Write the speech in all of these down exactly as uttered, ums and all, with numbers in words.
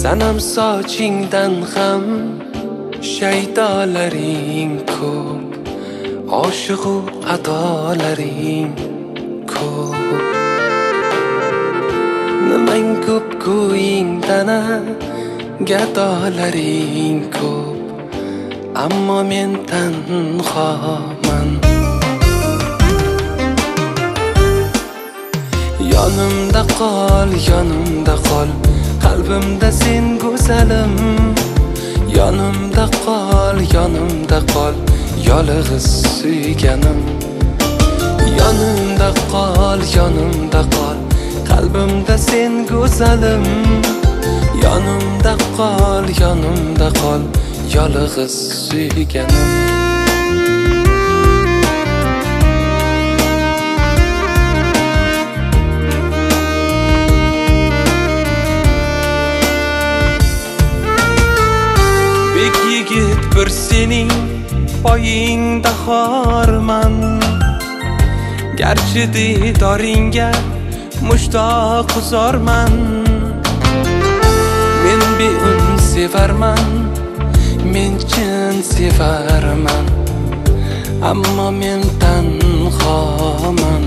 sanam sochingdan ham shaydolaring ko'p, oshiqu adolaring ko'p. Nimang ko'p ko'yingdana gadolaring ko'p, ammo men tanhoman. Yonimda qol, yonimda qol, qalbimda sen go'zalim. Yonimda qol, yonimda qol, yolg'iz suyganim. Yonimda qol, yonimda qol, qalbimda sen go'zalim. Yonimda qol, yonimda qol, yolg'iz suyganim. Bek yigit bir sening poyingda xorman, garchi didoringga mushtoq uzorman. Men beun sevarman, men chin sevarman, ammo men tanhoman.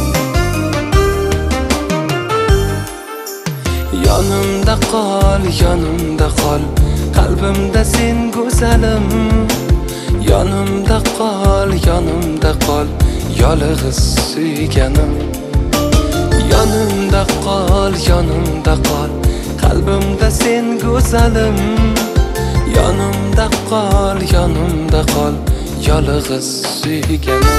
Yonimda qol, yonimda qol, qalbimda sen go'zalim. Yonimda qol, yonimda qol, yolg'iz suyganim. Yonimda qol, yonimda qol, qalbimda sen go'zalim. Yonimda qol, yonimda qol, yolg'iz suyganim.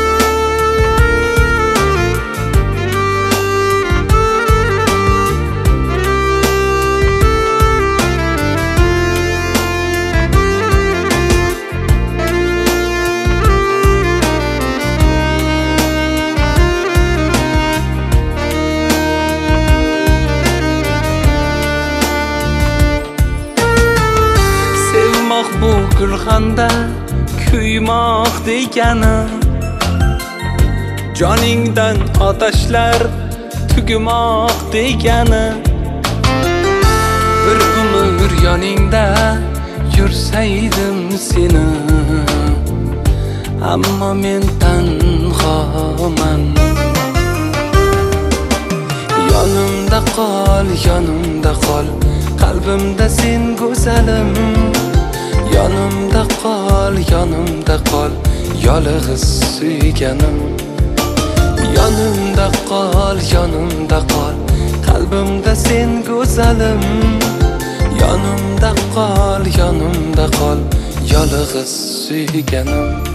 Bu gulxanda kuymoq degani, joningdan otashlar tugmoq degani. Bir umr yoningda yursaydim seni, ammo men tanhoman. Yonimda qol, yonimda qol, qalbimda sen go'zalim. Yonimda qol, yonimda qol, yolg'iz suyganim. Yonimda qol, yonimda qol, qalbimda sen go'zalim. Yonimda qol, yonimda qol, yolg'iz suyganim.